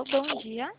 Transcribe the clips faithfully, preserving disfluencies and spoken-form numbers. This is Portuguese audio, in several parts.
bom dia.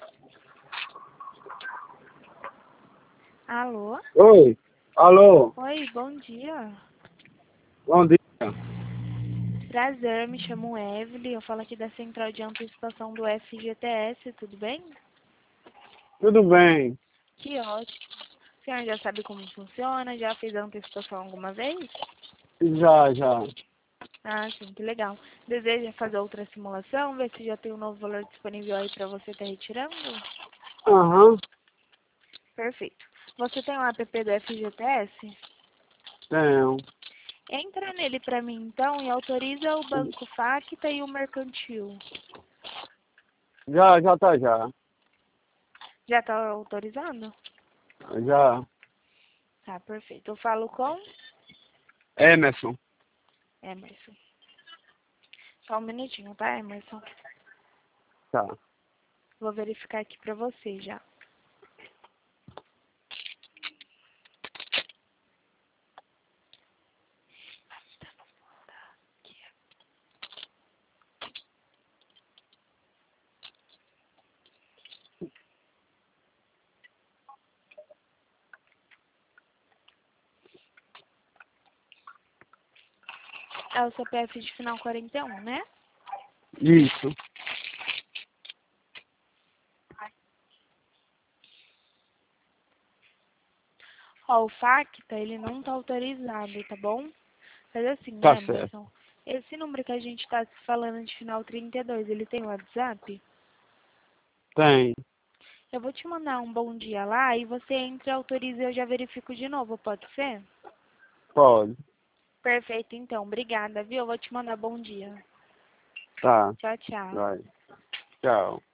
Alô? Oi, alô, Oi, bom dia. bom dia. Prazer, me chamo Evelyn, eu falo aqui da Central de Antecipação do F G T S, tudo bem? Tudo bem? Que ótimo. A senhora já sabe como funciona? Já fez a antecipação alguma vez? Já, já. Ah, sim, que legal. Deseja fazer outra simulação, ver se já tem um novo valor disponível aí para você estar retirando? Aham, Perfeito. Você tem o app do F G T S? tenho. Entra nele para mim então e autoriza o Banco Facta e o Mercantil. Já, já tá já. Já está autorizando? Já. Tá, perfeito. Eu falo com Emerson. Emerson. Só um minutinho, tá, Emerson? Tá. Vou verificar aqui para você já. É o C P F de final quarenta e um, né? Isso. Ó, o Facta, ele não tá autorizado, tá bom? Mas assim, Tá certo. Emerson, esse número que a gente tá se falando de final trinta e dois, ele tem WhatsApp? Tem. Eu vou te mandar um bom dia lá e você entra e autoriza e eu já verifico de novo, pode ser? Pode. Perfeito, então. Obrigada, viu? Eu vou te mandar bom dia. Tá. Tchau, tchau. Vai. Tchau.